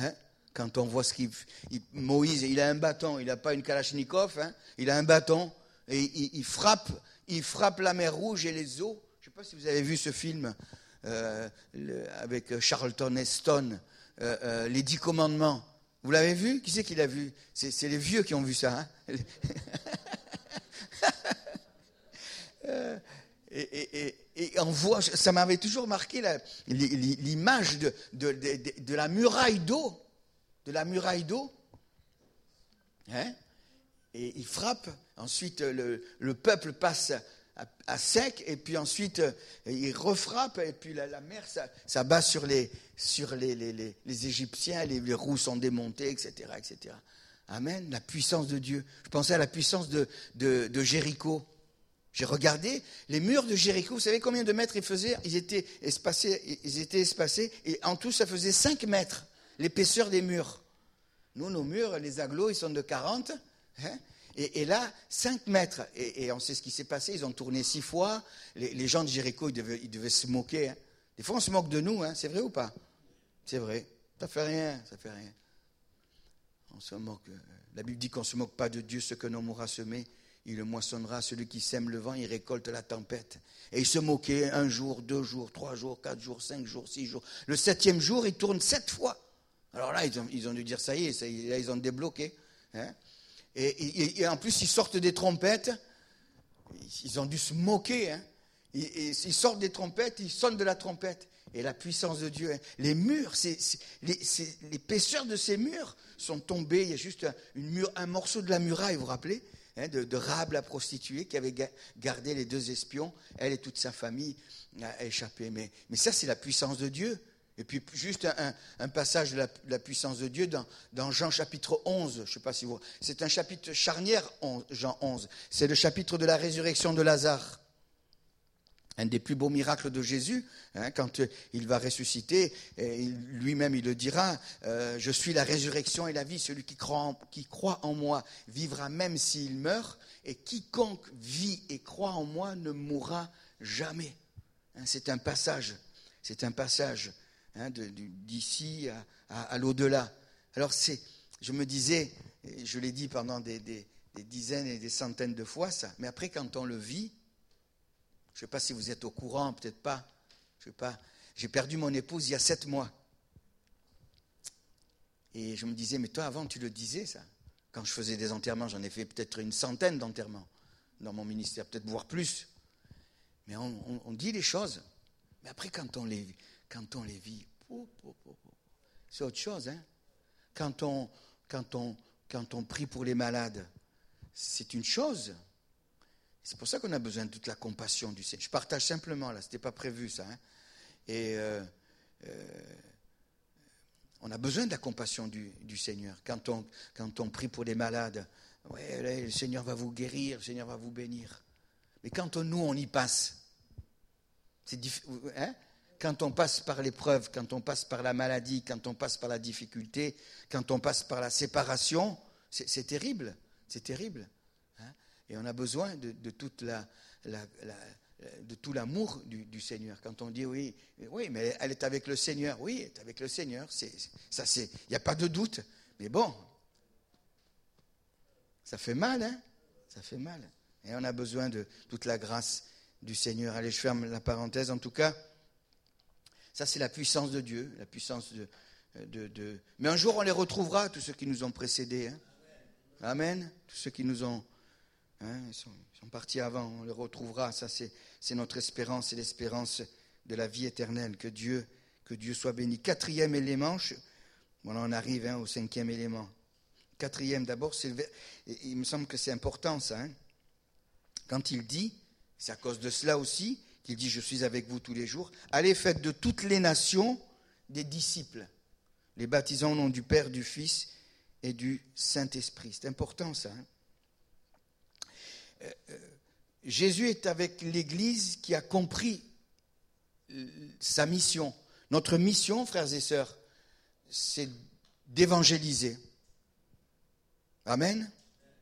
Quand on voit Moïse, il a un bâton, il n'a pas une kalachnikov, hein, il a un bâton, et il frappe la mer Rouge et les eaux. Je ne sais pas si vous avez vu ce film avec Charlton Heston, Les 10 commandements. Vous l'avez vu ? Qui c'est qui l'a vu ? C'est les vieux qui ont vu ça. Hein. Et on voit, ça m'avait toujours marqué l'image de la muraille d'eau. De la muraille d'eau. Hein? Et il frappe. Ensuite, le peuple passe à sec. Et puis ensuite, il refrappe. Et puis la mer, ça bat sur les Égyptiens. Les roues sont démontées, etc., etc. Amen. La puissance de Dieu. Je pensais à la puissance de Jéricho. J'ai regardé les murs de Jéricho. Vous savez combien de mètres ils faisaient ? Ils étaient espacés. Et en tout, ça faisait 5 mètres. L'épaisseur des murs. Nous, nos murs, les agglos, ils sont de 40. Hein, et là, 5 mètres. Et on sait ce qui s'est passé. Ils ont tourné 6 fois. Les gens de Jéricho, ils devaient se moquer. Hein. Des fois, on se moque de nous. Hein. C'est vrai ou pas ? C'est vrai. Ça fait rien. On se moque. La Bible dit qu'on ne se moque pas de Dieu. Ce que l'homme aura semé, il le moissonnera. Celui qui sème le vent, il récolte la tempête. Et ils se moquaient 1 jour, 2 jours, 3 jours, 4 jours, 5 jours, 6 jours. Le 7e jour, ils tournent 7 fois. Alors là, ils ont dû dire ça y est, là, ils ont débloqué. Hein. Et en plus, ils sortent des trompettes. Ils ont dû se moquer. Hein. Ils sortent des trompettes, ils sonnent de la trompette. Et la puissance de Dieu. Hein. Les murs, l'épaisseur de ces murs sont tombés. Il y a juste un morceau de la muraille, vous vous rappelez, hein, de Rahab la prostituée qui avait gardé les 2 espions. Elle et toute sa famille a échappé. Mais ça, c'est la puissance de Dieu. Et puis juste un passage de la puissance de Dieu dans Jean chapitre 11. Je ne sais pas si vous... C'est un chapitre charnière, Jean 11. C'est le chapitre de la résurrection de Lazare. Un des plus beaux miracles de Jésus, hein, quand il va ressusciter, lui-même il le dira, je suis la résurrection et la vie, celui qui croit en moi vivra même s'il meurt, et quiconque vit et croit en moi ne mourra jamais. Hein, c'est un passage hein, d'ici à l'au-delà. Alors je me disais, je l'ai dit pendant des dizaines et des centaines de fois ça, mais après quand on le vit, je ne sais pas si vous êtes au courant, peut-être pas. Je sais pas. J'ai perdu mon épouse il y a 7 mois. Et je me disais, mais toi avant tu le disais ça. Quand je faisais des enterrements, j'en ai fait peut-être une centaine d'enterrements dans mon ministère, peut-être voire plus. Mais on dit les choses. Mais après quand on les vit, c'est autre chose. Hein. Quand on prie pour les malades, c'est une chose. C'est pour ça qu'on a besoin de toute la compassion du Seigneur. Je partage simplement, là, ce n'était pas prévu ça. Hein. Et on a besoin de la compassion du Seigneur. Quand on prie pour les malades, ouais, le Seigneur va vous guérir, le Seigneur va vous bénir. Mais quand nous, on y passe, hein? Quand on passe par l'épreuve, quand on passe par la maladie, quand on passe par la difficulté, quand on passe par la séparation, c'est terrible, c'est terrible. Et on a besoin de tout l'amour du Seigneur. Quand on dit oui, mais elle est avec le Seigneur. Oui, elle est avec le Seigneur. Il n'y a pas de doute. Mais bon, ça fait mal, hein? Ça fait mal. Et on a besoin de toute la grâce du Seigneur. Allez, je ferme la parenthèse. En tout cas, ça c'est la puissance de Dieu, la puissance de... Mais un jour on les retrouvera, tous ceux qui nous ont précédés. Hein? Amen. Tous ceux qui nous ont... Ils sont partis avant, on les retrouvera. Ça, c'est notre espérance, c'est l'espérance de la vie éternelle. Que Dieu soit béni. 4e élément, voilà, on arrive au 5e élément. 4e d'abord, il me semble que c'est important ça. Quand il dit, c'est à cause de cela aussi, qu'il dit, je suis avec vous tous les jours, allez, faites de toutes les nations des disciples, les baptisant au nom du Père, du Fils et du Saint-Esprit. C'est important ça. Jésus est avec l'Église qui a compris sa mission. Notre mission, frères et sœurs, c'est d'évangéliser. Amen.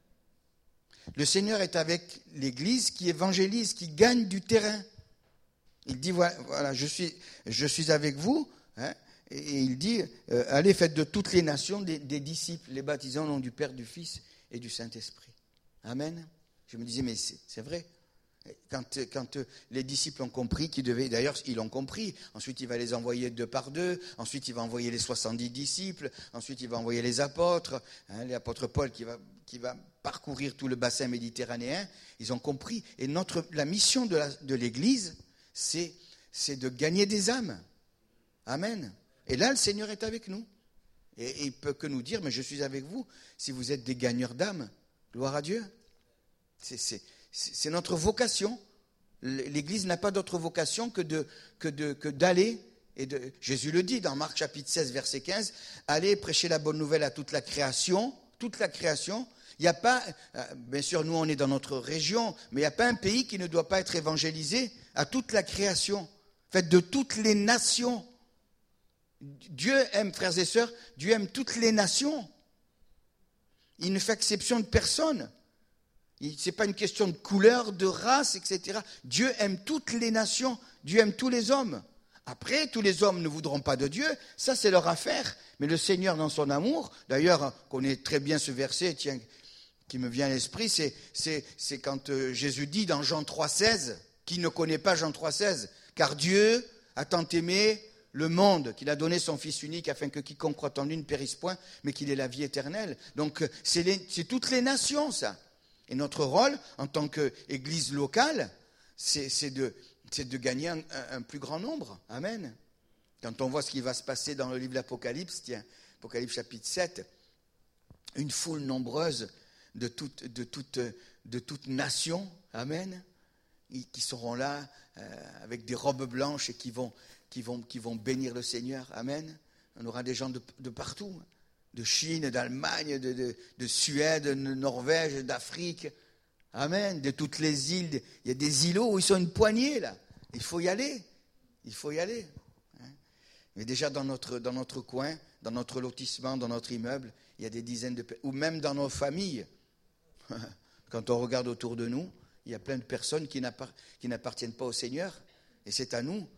Le Seigneur est avec l'Église qui évangélise, qui gagne du terrain. Il dit, voilà, je suis avec vous, et il dit, allez, faites de toutes les nations des disciples, les baptisant au nom du Père, du Fils et du Saint-Esprit. Amen. Je me disais, mais c'est vrai. Quand les disciples ont compris qu'ils devaient, d'ailleurs ils l'ont compris, ensuite il va les envoyer 2 par 2, ensuite il va envoyer les 70 disciples, ensuite il va envoyer les apôtres, l'apôtre Paul qui va parcourir tout le bassin méditerranéen, ils ont compris. Et la mission de l'Église, c'est de gagner des âmes. Amen. Et là le Seigneur est avec nous. Et il ne peut que nous dire, mais je suis avec vous si vous êtes des gagneurs d'âmes. Gloire à Dieu. C'est notre vocation. L'Église n'a pas d'autre vocation que d'aller. Jésus le dit dans Marc chapitre 16, verset 15, allez prêcher la bonne nouvelle à toute la création. Toute la création. Il n'y a pas, bien sûr, nous on est dans notre région, mais il n'y a pas un pays qui ne doit pas être évangélisé à toute la création. Faites de toutes les nations. Dieu aime, frères et sœurs, Dieu aime toutes les nations. Il ne fait exception de personne. Ce n'est pas une question de couleur, de race, etc. Dieu aime toutes les nations, Dieu aime tous les hommes. Après, tous les hommes ne voudront pas de Dieu, ça c'est leur affaire. Mais le Seigneur dans son amour, d'ailleurs, on connaît très bien ce verset, tiens, qui me vient à l'esprit, c'est quand Jésus dit dans Jean 3,16, qui ne connaît pas Jean 3,16, car Dieu a tant aimé le monde, qu'il a donné son Fils unique, afin que quiconque croit en lui ne périsse point, mais qu'il ait la vie éternelle. Donc c'est toutes les nations, ça. Et notre rôle, en tant qu'Église locale, c'est de gagner un plus grand nombre. Amen. Quand on voit ce qui va se passer dans le livre de l'Apocalypse, tiens, Apocalypse chapitre 7, une foule nombreuse de toute nation, amen, qui seront là avec des robes blanches et qui vont bénir le Seigneur, amen. On aura des gens de partout. De Chine, d'Allemagne, de Suède, de Norvège, d'Afrique. Amen. De toutes les îles. Il y a des îlots où ils sont une poignée, là. Il faut y aller. Il faut y aller. Mais déjà, dans notre coin, dans notre lotissement, dans notre immeuble, il y a des dizaines de personnes. Ou même dans nos familles. Quand on regarde autour de nous, il y a plein de personnes qui n'appartiennent pas au Seigneur. Et c'est à nous.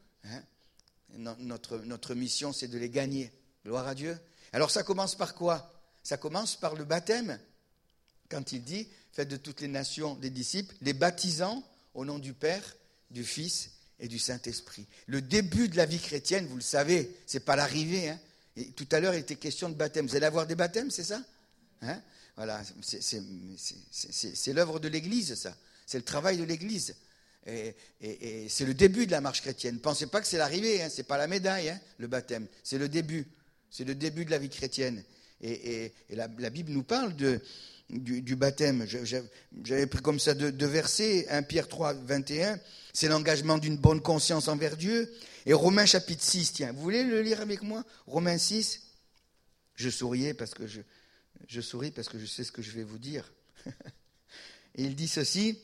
Notre mission, c'est de les gagner. Gloire à Dieu. Alors ça commence par quoi? Ça commence par le baptême. Quand il dit, faites de toutes les nations des disciples, les baptisant au nom du Père, du Fils et du Saint-Esprit. Le début de la vie chrétienne, vous le savez, c'est pas l'arrivée. Et tout à l'heure, il était question de baptême. Vous allez avoir des baptêmes, c'est ça? Voilà, c'est l'œuvre de l'Église, ça. C'est le travail de l'Église. Et c'est le début de la marche chrétienne. Ne pensez pas que c'est l'arrivée, c'est pas la médaille, le baptême. C'est le début. C'est le début de la vie chrétienne. Et la Bible nous parle du baptême. J'avais pris comme ça deux versets. 1 Pierre 3, 21. C'est l'engagement d'une bonne conscience envers Dieu. Et Romains chapitre 6, tiens. Vous voulez le lire avec moi? Romains 6. Je souris parce que je sais ce que je vais vous dire. Et il dit ceci.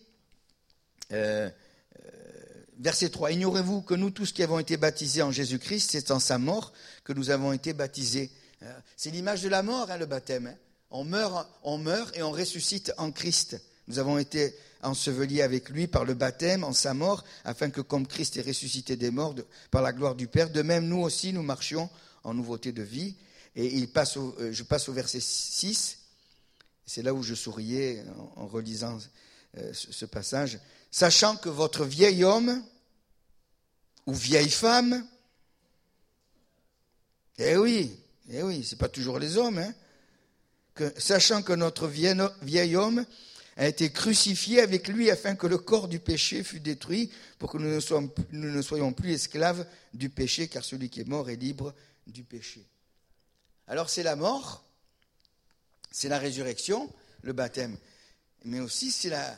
Verset 3, ignorez-vous que nous tous qui avons été baptisés en Jésus-Christ, c'est en sa mort que nous avons été baptisés. C'est l'image de la mort, le baptême. On meurt et on ressuscite en Christ. Nous avons été ensevelis avec lui par le baptême, en sa mort, afin que comme Christ est ressuscité des morts par la gloire du Père, de même nous aussi nous marchions en nouveauté de vie. Et je passe au verset 6, c'est là où je souriais en relisant ce passage. Sachant que votre vieil homme ou vieille femme, eh oui, c'est pas toujours les hommes, sachant que notre vieil homme a été crucifié avec lui afin que le corps du péché fût détruit, pour que nous ne soyons plus esclaves du péché, car celui qui est mort est libre du péché. Alors c'est la mort, c'est la résurrection, le baptême, mais aussi c'est la...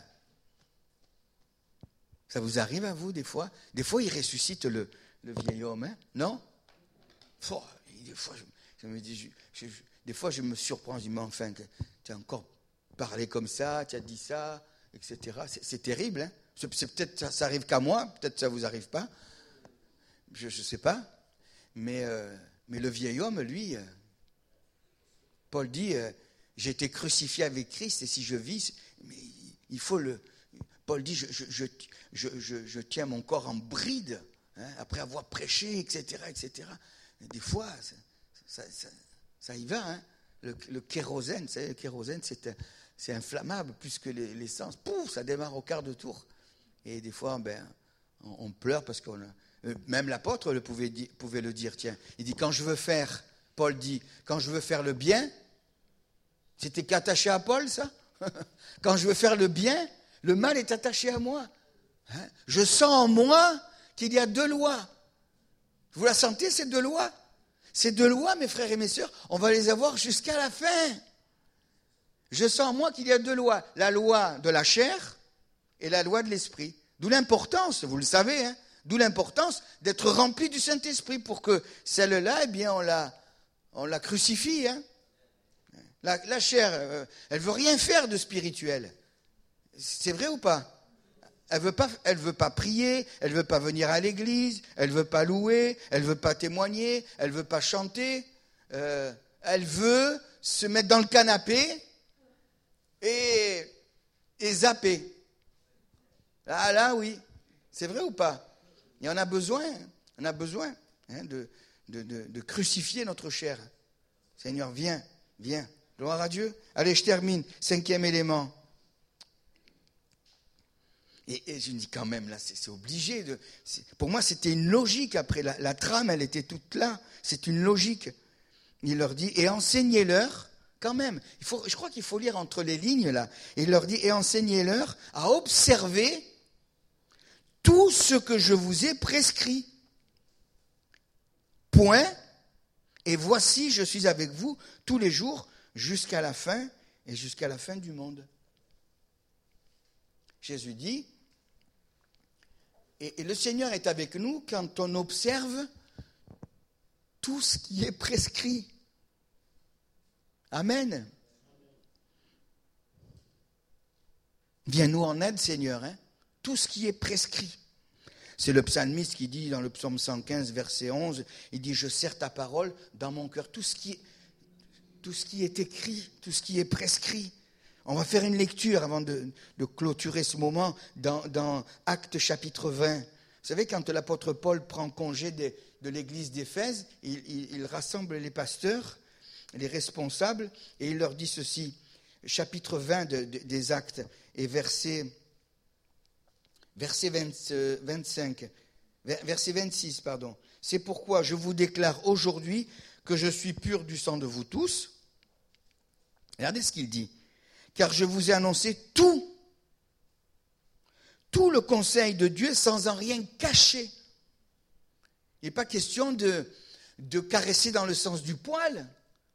Ça vous arrive à vous des fois? Des fois il ressuscite le vieil homme, hein? Non? Des fois je me dis, des fois je me surprends, je dis, mais enfin, tu as encore parlé comme ça, tu as dit ça, etc. C'est terrible, hein? Peut-être ça arrive qu'à moi, peut-être ça vous arrive pas, je ne sais pas, mais le vieil homme, lui, Paul dit, j'ai été crucifié avec Christ, et si je vis, mais il faut le... Paul dit, je tiens mon corps en bride, hein, après avoir prêché, etc., etc. Et des fois, ça y va, hein. Le kérosène, vous savez, le kérosène, c'est inflammable, plus que l'essence. Pouf, ça démarre au quart de tour. Et des fois, on pleure parce qu'on a... Même l'apôtre pouvait le dire, tiens. Il dit, Paul dit, quand je veux faire le bien, c'était qu'attaché à Paul, ça? Quand je veux faire le bien, le mal est attaché à moi. Hein? Je sens en moi qu'il y a deux lois. Vous la sentez, ces deux lois? Ces deux lois, mes frères et mes sœurs, on va les avoir jusqu'à la fin. Je sens en moi qu'il y a deux lois. La loi de la chair et la loi de l'esprit. D'où l'importance, vous le savez, hein, d'où l'importance d'être rempli du Saint-Esprit pour que celle-là, eh bien, on la crucifie. Hein. La chair, elle veut rien faire de spirituel. C'est vrai ou pas? Elle veut pas prier, elle veut pas venir à l'église, elle veut pas louer, elle veut pas témoigner, elle veut pas chanter. Elle veut se mettre dans le canapé et zapper. Là, oui. C'est vrai ou pas? Et on a besoin hein, de crucifier notre chair. Seigneur, viens. Gloire à Dieu. Allez, je termine. 5e élément. Et je me dis quand même, là, c'est obligé. Pour moi, c'était une logique après. La trame, elle était toute là. C'est une logique. Il leur dit, et enseignez-leur, quand même. Je crois qu'il faut lire entre les lignes, là. Et il leur dit, et enseignez-leur à observer tout ce que je vous ai prescrit. Point. Et voici, je suis avec vous tous les jours jusqu'à la fin et jusqu'à la fin du monde. Jésus dit, et le Seigneur est avec nous quand on observe tout ce qui est prescrit. Amen. Viens-nous en aide, Seigneur, hein? Tout ce qui est prescrit. C'est le psalmiste qui dit dans le psaume 115, verset 11, il dit, je serre ta parole dans mon cœur. Tout ce qui est écrit, tout ce qui est prescrit. On va faire une lecture avant de clôturer ce moment dans Actes chapitre 20. Vous savez, quand l'apôtre Paul prend congé de l'église d'Éphèse, il rassemble les pasteurs, les responsables, et il leur dit ceci, chapitre 20 des Actes, et verset 26, pardon. C'est pourquoi je vous déclare aujourd'hui que je suis pur du sang de vous tous. Regardez ce qu'il dit. Car je vous ai annoncé tout le conseil de Dieu sans en rien cacher. Il n'est pas question de caresser dans le sens du poil.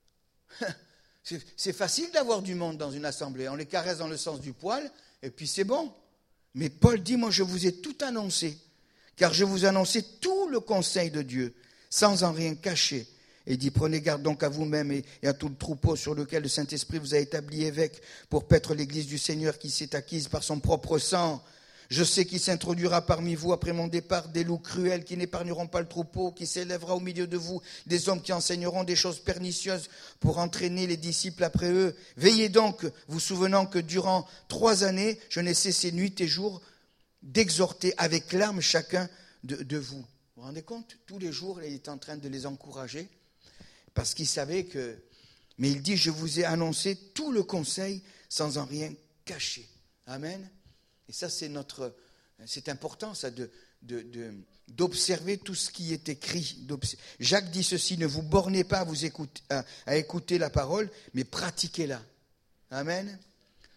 C'est facile d'avoir du monde dans une assemblée. On les caresse dans le sens du poil et puis c'est bon. Mais Paul dit, moi je vous ai tout annoncé, car je vous ai annoncé tout le conseil de Dieu sans en rien cacher. Et il dit, prenez garde donc à vous-même et à tout le troupeau sur lequel le Saint-Esprit vous a établi évêque pour paître l'église du Seigneur qui s'est acquise par son propre sang. Je sais qu'il s'introduira parmi vous après mon départ des loups cruels qui n'épargneront pas le troupeau, qui s'élèvera au milieu de vous des hommes qui enseigneront des choses pernicieuses pour entraîner les disciples après eux. Veillez donc, vous souvenant que durant 3 années, je n'ai cessé nuit et jour d'exhorter avec larmes chacun de vous. Vous vous rendez compte? Tous les jours, il est en train de les encourager. Parce qu'il savait que... Mais il dit, je vous ai annoncé tout le conseil sans en rien cacher. Amen. Et ça, c'est important, ça, d'observer tout ce qui est écrit. Jacques dit ceci, ne vous bornez pas à écouter la parole, mais pratiquez-la. Amen.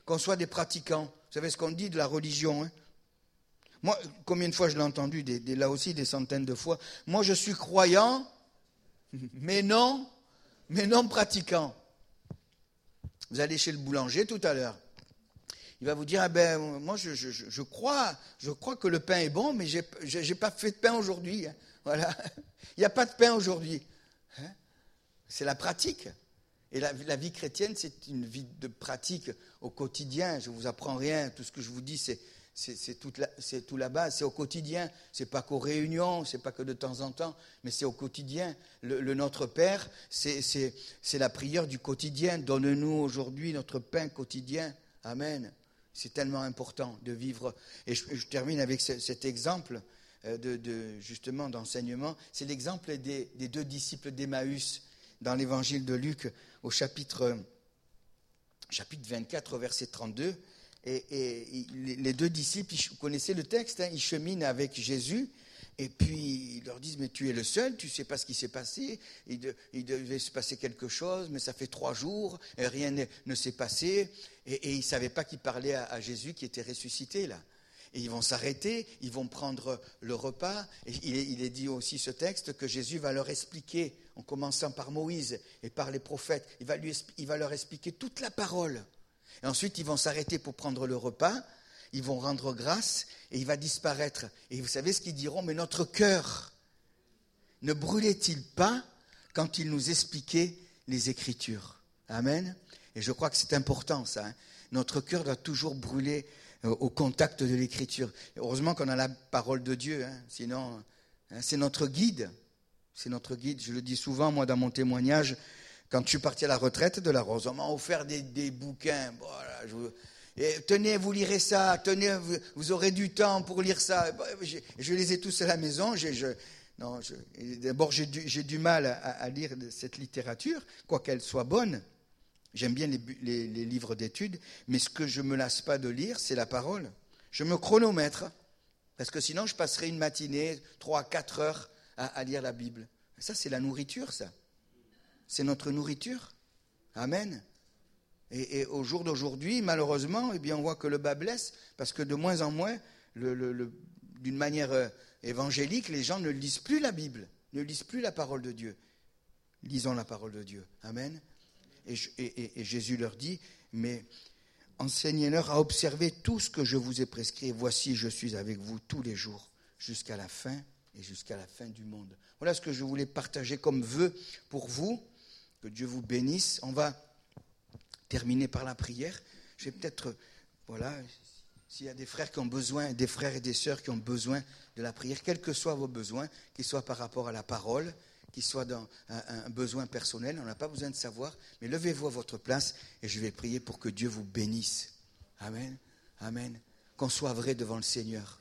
qu'on soit des pratiquants. Vous savez ce qu'on dit de la religion, hein? Moi, combien de fois je l'ai entendu, là aussi des centaines de fois. Moi, je suis croyant, mais non pratiquant. Vous allez chez le boulanger tout à l'heure. Il va vous dire, moi, je crois que le pain est bon, mais j'ai pas fait de pain aujourd'hui. Hein. Voilà. Il n'y a pas de pain aujourd'hui. Hein? C'est la pratique. Et la vie chrétienne, c'est une vie de pratique au quotidien. Je ne vous apprends rien. Tout ce que je vous dis, c'est tout là-bas. C'est au quotidien. Ce n'est pas qu'aux réunions, ce n'est pas que de temps en temps, mais c'est au quotidien. Le Notre Père, c'est la prière du quotidien. Donne-nous aujourd'hui notre pain quotidien. Amen. C'est tellement important de vivre. Et je termine avec cet exemple justement d'enseignement. C'est l'exemple des 2 disciples d'Emmaüs dans l'évangile de Luc au chapitre 24, verset 32. Et les 2 disciples, vous connaissez le texte, hein, ils cheminent avec Jésus. Et puis, ils leur disent, mais tu es le seul, tu ne sais pas ce qui s'est passé. Il devait se passer quelque chose, mais ça fait 3 jours, et rien ne s'est passé. Et ils ne savaient pas qu'ils parlaient à Jésus qui était ressuscité, là. Et ils vont s'arrêter, ils vont prendre le repas. Et il est dit aussi, ce texte, que Jésus va leur expliquer, en commençant par Moïse et par les prophètes, il va leur expliquer toute la parole. Et ensuite, ils vont s'arrêter pour prendre le repas. Ils vont rendre grâce et il va disparaître. Et vous savez ce qu'ils diront? Mais notre cœur ne brûlait-il pas quand il nous expliquait les Écritures? Amen. Et je crois que c'est important ça. Hein. Notre cœur doit toujours brûler au contact de l'Écriture. Et heureusement qu'on a la parole de Dieu. Hein. Sinon, hein, c'est notre guide. C'est notre guide. Je le dis souvent, moi, dans mon témoignage, quand je suis parti à la retraite de la Rose, on m'a offert des bouquins. Voilà, et tenez, vous lirez ça, tenez, vous aurez du temps pour lire ça. Je les ai tous à la maison. D'abord, j'ai du mal à lire cette littérature, quoiqu'elle soit bonne. J'aime bien les livres d'études, mais ce que je ne me lasse pas de lire, c'est la parole. Je me chronomètre, parce que sinon je passerai une matinée, 3-4 heures à lire la Bible. Ça, c'est la nourriture, ça. C'est notre nourriture. Amen. Et au jour d'aujourd'hui, malheureusement, eh bien, on voit que le bas blesse, parce que de moins en moins, d'une manière évangélique, les gens ne lisent plus la Bible, ne lisent plus la parole de Dieu. Lisons la parole de Dieu. Amen. Et Jésus leur dit, mais enseignez-leur à observer tout ce que je vous ai prescrit. Voici, je suis avec vous tous les jours, jusqu'à la fin et jusqu'à la fin du monde. Voilà ce que je voulais partager comme vœu pour vous. Que Dieu vous bénisse. On va terminer par la prière. Je vais peut-être, voilà, s'il y a des frères qui ont besoin, des frères et des sœurs qui ont besoin de la prière, quels que soient vos besoins, qu'ils soient par rapport à la parole, qu'ils soient dans un besoin personnel, on n'a pas besoin de savoir, mais levez-vous à votre place et je vais prier pour que Dieu vous bénisse. Amen. Amen. Qu'on soit vrai devant le Seigneur.